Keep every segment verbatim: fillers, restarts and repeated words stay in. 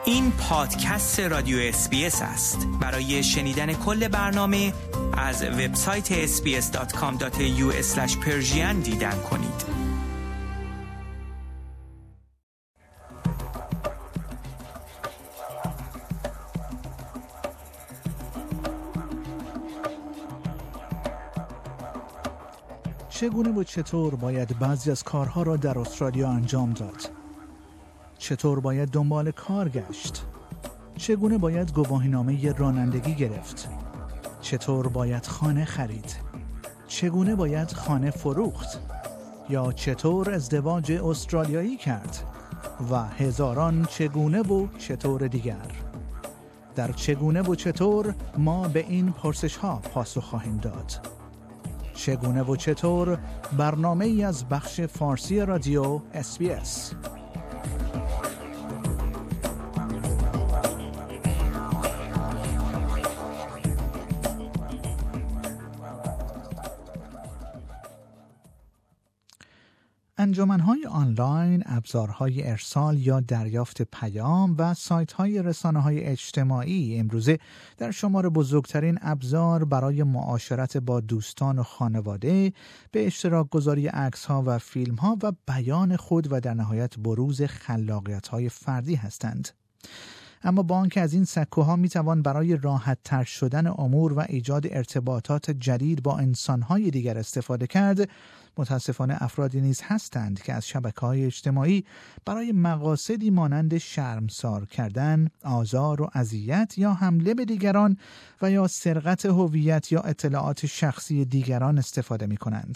این پادکست رادیو اس بی اس است. برای شنیدن کل برنامه از وبسایت اس بی اس دات کام دات ای یو اسلش پرشین دیدن کنید. چگونه و چطور باید بعضی از کارها را در استرالیا انجام داد؟ چطور باید دنبال کار گشت؟ چگونه باید گواهینامه رانندگی گرفت؟ چطور باید خانه خرید؟ چگونه باید خانه فروخت؟ یا چطور ازدواج استرالیایی کرد؟ و هزاران چگونه و چطور دیگر. در چگونه و چطور ما به این پرسش ها پاسخ خواهیم داد. چگونه و چطور، برنامه ای از بخش فارسی رادیو اس بی اس. انجمن‌های آنلاین، ابزارهای ارسال یا دریافت پیام و سایت‌های رسانه‌های اجتماعی امروزه در شمار بزرگترین ابزار برای معاشرت با دوستان و خانواده، به اشتراک گذاری عکس‌ها و فیلم‌ها و بیان خود و در نهایت بروز خلاقیت‌های فردی هستند. اما با آنکه از این سکوها میتوان برای راحت تر شدن امور و ایجاد ارتباطات جدید با انسانهای دیگر استفاده کرد، متاسفانه افرادی نیز هستند که از شبکه‌های اجتماعی برای مقاصدی مانند شرمسار کردن، آزار و اذیت یا حمله به دیگران و یا سرقت هویت یا اطلاعات شخصی دیگران استفاده می‌کنند.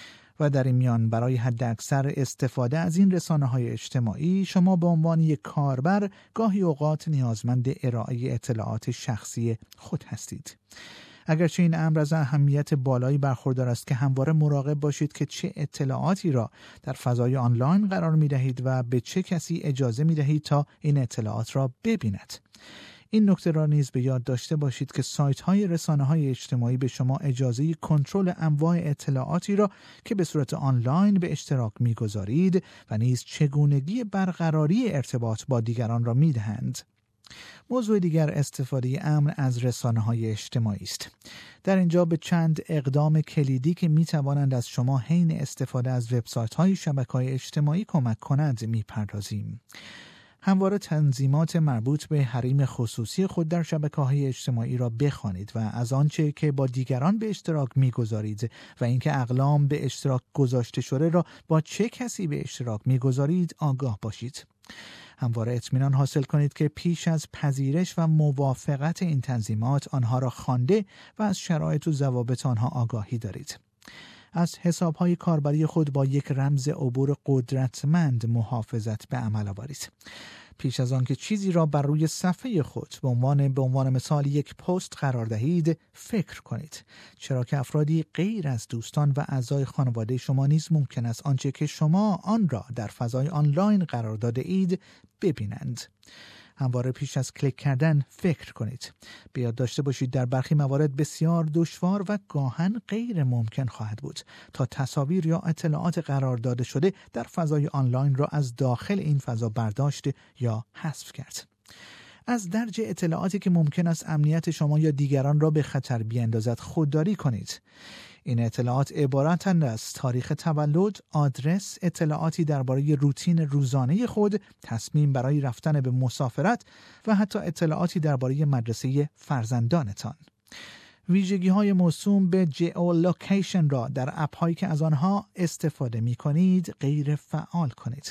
و در این میان برای حداکثر استفاده از این رسانه‌های اجتماعی شما به عنوان یک کاربر گاهی اوقات نیازمند ارائه اطلاعات شخصی خود هستید. اگرچه این امر از اهمیت بالایی برخوردار است که همواره مراقب باشید که چه اطلاعاتی را در فضای آنلاین قرار می‌دهید و به چه کسی اجازه می‌دهید تا این اطلاعات را ببیند. این نکته را نیز به یاد داشته باشید که سایت‌های رسانه‌های اجتماعی به شما اجازه کنترل انواع اطلاعاتی را که به صورت آنلاین به اشتراک می‌گذارید و نیز چگونگی برقراری ارتباط با دیگران را می‌دهند. موضوع دیگر استفاده امن از رسانه‌های اجتماعی است. در اینجا به چند اقدام کلیدی که می‌توانند از شما حین استفاده از وبسایت‌های شبکه‌های اجتماعی کمک کنند می‌پردازیم. همواره تنظیمات مربوط به حریم خصوصی خود در شبکه‌های اجتماعی را بخوانید و از آنچه که با دیگران به اشتراک می‌گذارید و اینکه اقلام به اشتراک گذاشته شده را با چه کسی به اشتراک می‌گذارید آگاه باشید. همواره اطمینان حاصل کنید که پیش از پذیرش و موافقت این تنظیمات آنها را خوانده و از شرایط و ضوابط آنها آگاهی دارید. از حساب‌های کاربری خود با یک رمز عبور قدرتمند محافظت به عمل آورید. پیش از آن که چیزی را بر روی صفحه خود به عنوان به عنوان مثال یک پست قرار دهید، فکر کنید، چرا که افرادی غیر از دوستان و اعضای خانواده شما نیز ممکن است آنچه که شما آن را در فضای آنلاین قرار داده اید ببینند. همواره پیش از کلیک کردن فکر کنید. به یاد داشته باشید در برخی موارد بسیار دشوار و گاهن غیر ممکن خواهد بود تا تصاویر یا اطلاعات قرار داده شده در فضای آنلاین را از داخل این فضا برداشت یا حذف کرد. از درج اطلاعاتی که ممکن است امنیت شما یا دیگران را به خطر بیاندازد خودداری کنید. این اطلاعات عبارتند از تاریخ تولد، آدرس، اطلاعاتی درباره روتین روزانه خود، تصمیم برای رفتن به مسافرت و حتی اطلاعاتی درباره مدرسه فرزندانتان. ویژگی‌های موسوم به جیولوکیشن را در اپ‌هایی که از آنها استفاده می‌کنید غیر فعال کنید.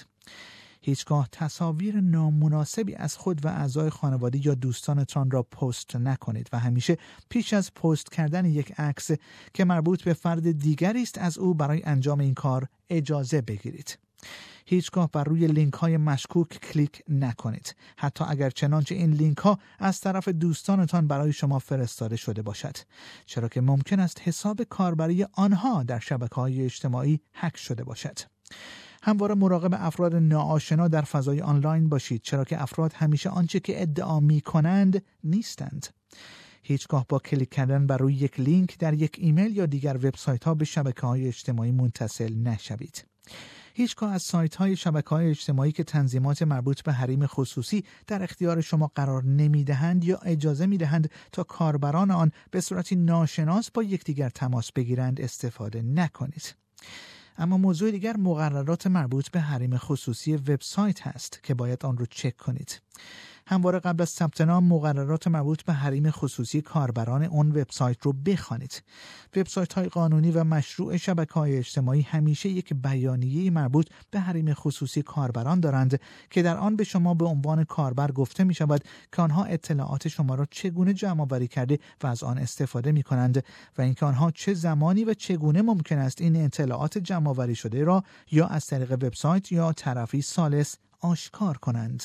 هیچگاه تصاویر نامناسبی از خود و اعضای خانواده یا دوستانتان را پست نکنید و همیشه پیش از پست کردن یک عکس که مربوط به فرد دیگری است از او برای انجام این کار اجازه بگیرید. هیچگاه بر روی لینک های مشکوک کلیک نکنید، حتی اگر چنانچه این لینک ها از طرف دوستانتان برای شما فرستاده شده باشد، چرا که ممکن است حساب کاربری آنها در شبکه‌های اجتماعی هک شده باشد. همواره مراقب افراد ناآشنا در فضای آنلاین باشید، چرا که افراد همیشه آنچه که ادعا می کنند نیستند. هیچگاه با کلیک کردن بر روی یک لینک در یک ایمیل یا دیگر وبسایت ها به شبکه‌های اجتماعی متصل نشوید. هیچگاه از سایت‌های شبکه‌های اجتماعی که تنظیمات مربوط به حریم خصوصی در اختیار شما قرار نمی‌دهند یا اجازه می‌دهند تا کاربران آن به صورتی ناشناس با یکدیگر تماس بگیرند استفاده نکنید. اما موضوع دیگر مقررات مربوط به حریم خصوصی وبسایت هست که باید آن رو چک کنید. همواره قبل از ثبت نام مقررات مربوط به حریم خصوصی کاربران اون وبسایت رو بخوانید. وبسایت‌های قانونی و مشروع شبکه‌های اجتماعی همیشه یک بیانیه مربوط به حریم خصوصی کاربران دارند که در آن به شما به عنوان کاربر گفته می‌شود که آنها اطلاعات شما را چگونه جمع‌آوری کرده و از آن استفاده می‌کنند و اینکه آنها چه زمانی و چگونه ممکن است این اطلاعات جمع‌آوری شده را یا از طریق وبسایت یا طرفی ثالث آشکار کنند.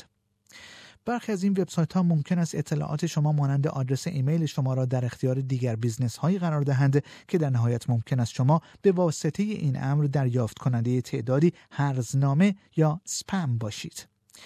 برخی از این وبسایت‌ها ممکن است اطلاعات شما مانند آدرس ایمیل شما را در اختیار دیگر بیزنس‌هایی قرار دهند که در نهایت ممکن است شما به واسطه این امر دریافت کننده تعدادی هرزنامه یا سپم باشید.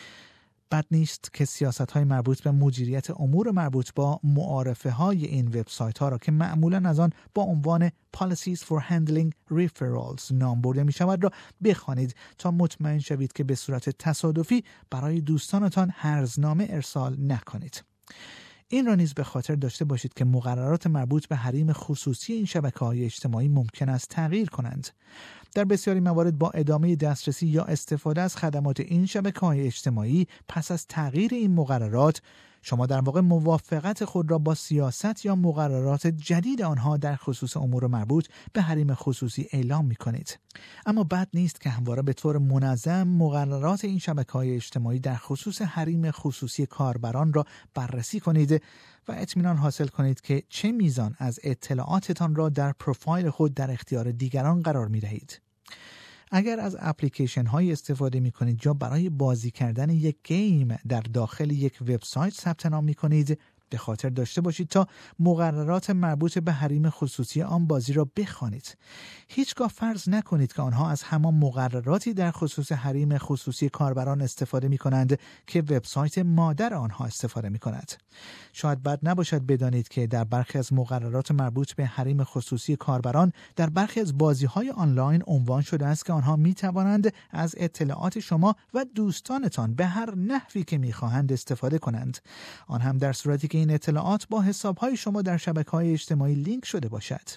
بد نیست که سیاست‌های مربوط به مدیریت امور مربوط با معارفه‌های این وبسایت‌ها را که معمولاً از آن با عنوان Policies for Handling Referrals نام برده می‌شود را بخوانید تا مطمئن شوید که به صورت تصادفی برای دوستانتان هرزنامه ارسال نکنید. این را نیز به خاطر داشته باشید که مقررات مربوط به حریم خصوصی این شبکه‌های اجتماعی ممکن است تغییر کنند. در بسیاری موارد با ادامه دسترسی یا استفاده از خدمات این شبکه‌های اجتماعی پس از تغییر این مقررات شما در واقع موافقت خود را با سیاست یا مقررات جدید آنها در خصوص امور مربوط به حریم خصوصی اعلام می‌کنید. اما بد نیست که همواره به طور منظم مقررات این شبکه‌های اجتماعی در خصوص حریم خصوصی کاربران را بررسی کنید و اطمینان حاصل کنید که چه میزان از اطلاعاتتان را در پروفایل خود در اختیار دیگران قرار می‌دهید. اگر از اپلیکیشن های استفاده می کنید یا برای بازی کردن یک گیم در داخل یک وبسایت ثبت نام می کنید، به خاطر داشته باشید تا مقررات مربوط به حریم خصوصی آن بازی را بخوانید. هیچگاه فرض نکنید که آنها از همان مقرراتی در خصوص حریم خصوصی کاربران استفاده می کنند که وبسایت مادر آنها استفاده می کند. شاید بد نباشد بدانید که در برخی از مقررات مربوط به حریم خصوصی کاربران در برخی از بازی‌های آنلاین عنوان شده است که آنها می توانند از اطلاعات شما و دوستانتان به هر نحوی که می خواهند استفاده کنند. آن هم در صورتی که این اطلاعات با حساب‌های شما در شبکه‌های اجتماعی لینک شده باشد.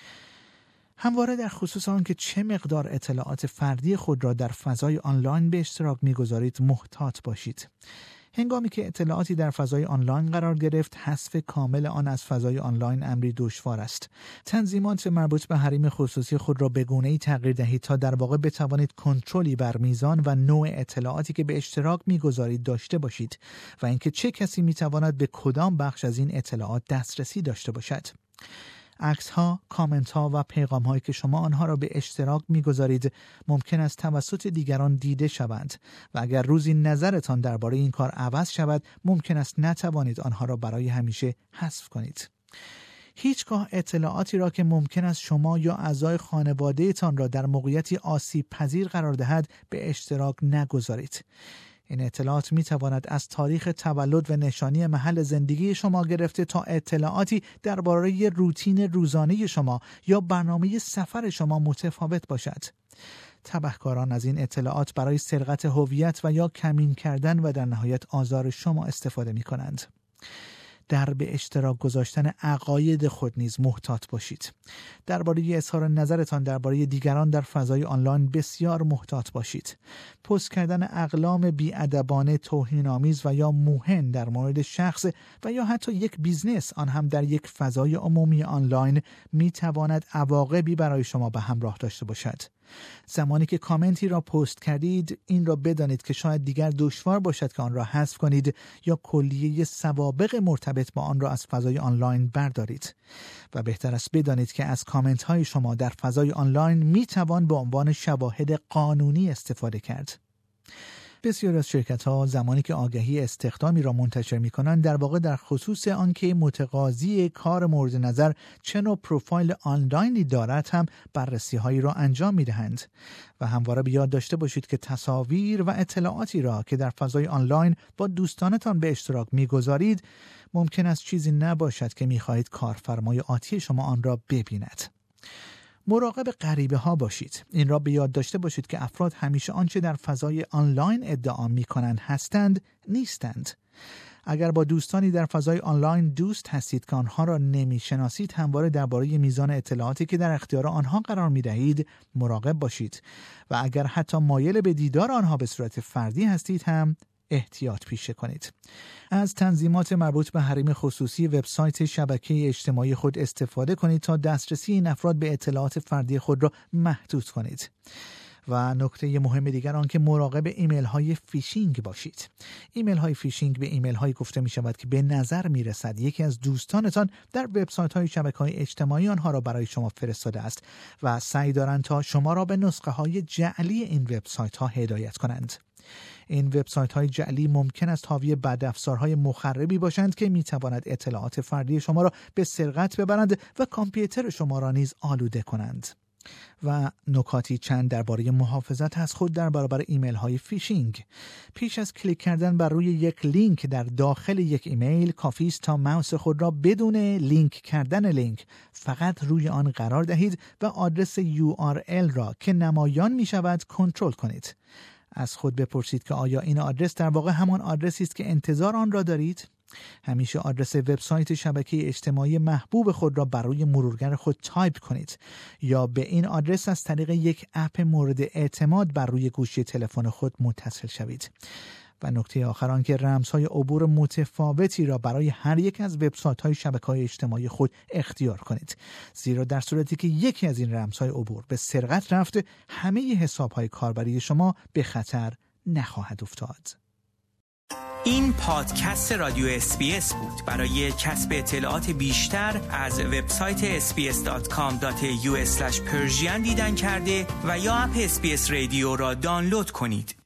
همواره در خصوص آن که چه مقدار اطلاعات فردی خود را در فضای آنلاین به اشتراک می‌گذارید محتاط باشید. هنگامی که اطلاعاتی در فضای آنلاین قرار گرفت، حذف کامل آن از فضای آنلاین امری دشوار است. تنظیمات مربوط به حریم خصوصی خود را به گونه‌ای تغییر دهید تا در واقع بتوانید کنترلی بر میزان و نوع اطلاعاتی که به اشتراک می‌گذارید داشته باشید و اینکه چه کسی می‌تواند به کدام بخش از این اطلاعات دسترسی داشته باشد. عکس‌ها، کامنت‌ها و پیغام‌هایی که شما آنها را به اشتراک می‌گذارید ممکن است توسط دیگران دیده شوند و اگر روزی نظرتان درباره این کار عوض شود ممکن است نتوانید آنها را برای همیشه حذف کنید. هیچگاه اطلاعاتی را که ممکن است شما یا اعضای خانواده‌تان را در موقعیتی آسیب پذیر قرار دهد به اشتراک نگذارید. این اطلاعات می تواند از تاریخ تولد و نشانی محل زندگی شما گرفته تا اطلاعاتی درباره روتین روزانه شما یا برنامه سفر شما متفاوت باشد. تبهکاران از این اطلاعات برای سرقت هویت و یا کمین کردن و در نهایت آزار شما استفاده می کنند. در به اشتراک گذاشتن عقاید خود نیز محتاط باشید. درباره اظهار نظرتان درباره دیگران در فضای آنلاین بسیار محتاط باشید. پست کردن اقلام بی‌ادبانه، توهین‌آمیز و یا موهن در مورد شخص و یا حتی یک بیزنس، آن هم در یک فضای عمومی آنلاین، می‌تواند عواقبی برای شما به همراه داشته باشد. زمانی که کامنتی را پست کردید، این را بدانید که شاید دیگر دشوار باشد که آن را حذف کنید یا کلیه سوابق مرتبط با آن را از فضای آنلاین بردارید. و بهتر است بدانید که از کامنت های شما در فضای آنلاین می توان به عنوان شواهد قانونی استفاده کرد. بسیاری از شرکت‌ها زمانی که آگهی استخدامی را منتشر می‌کنند در واقع در خصوص آنکه متقاضی کار مورد نظر چه نوع پروفایل آنلاینی دارد هم بررسی‌هایی را انجام می‌دهند و همواره به یاد داشته باشید که تصاویر و اطلاعاتی را که در فضای آنلاین با دوستانتان به اشتراک می‌گذارید ممکن است چیزی نباشد که می‌خواهید کارفرمای آتی شما آن را ببیند. مراقب غریبه ها باشید. این را به یاد داشته باشید که افراد همیشه آنچه در فضای آنلاین ادعا می‌کنند هستند نیستند. اگر با دوستانی در فضای آنلاین دوست هستید که آنها را نمی‌شناسید، همواره درباره میزان اطلاعاتی که در اختیار آنها قرار می‌دهید مراقب باشید و اگر حتی مایل به دیدار آنها به صورت فردی هستید هم احتیاط پیشه کنید. از تنظیمات مربوط به حریم خصوصی وبسایت شبکه اجتماعی خود استفاده کنید تا دسترسی این افراد به اطلاعات فردی خود را محدود کنید. و نکته مهم دیگر آن که مراقب ایمیل های فیشینگ باشید. ایمیل های فیشینگ به ایمیل های گفته می شود که به نظر می رسد یکی از دوستانتان در وبسایت های شبکه های اجتماعی آنها را برای شما فرستاده است و سعی دارند تا شما را به نسخه های جعلی این وبسایت ها هدایت کنند. این وبسایت های جعلی ممکن است حاوی بدافزارهای مخربی باشند که می تواند اطلاعات فردی شما را به سرقت ببرند و کامپیوتر شما را نیز آلوده کنند. و نکاتی چند درباره محافظت از خود در برابر ایمیل های فیشینگ. پیش از کلیک کردن بر روی یک لینک در داخل یک ایمیل، کافی است تا ماوس خود را بدون لینک کردن لینک فقط روی آن قرار دهید و آدرس یو آر ال را که نمایان می شود کنترل کنید. از خود بپرسید که آیا این آدرس در واقع همان آدرسی است که انتظار آن را دارید؟ همیشه آدرس وبسایت شبکه اجتماعی محبوب خود را بر روی مرورگر خود تایپ کنید یا به این آدرس از طریق یک اپ مورد اعتماد بر روی گوشی تلفن خود متصل شوید. و نکته آخر آن که رمزهای عبور متفاوتی را برای هر یک از وبسایت‌های شبکه‌های اجتماعی خود اختیار کنید، زیرا در صورتی که یکی از این رمزهای عبور به سرقت رفته، همه حساب‌های کاربری شما به خطر نخواهد افتاد. این پادکست رادیو اس بی اس بود. برای کسب اطلاعات بیشتر از وبسایت اس بی اس دات کام دات یو اسلش پرژین دیدن کرده و یا اپ اس بی اس رادیو را دانلود کنید.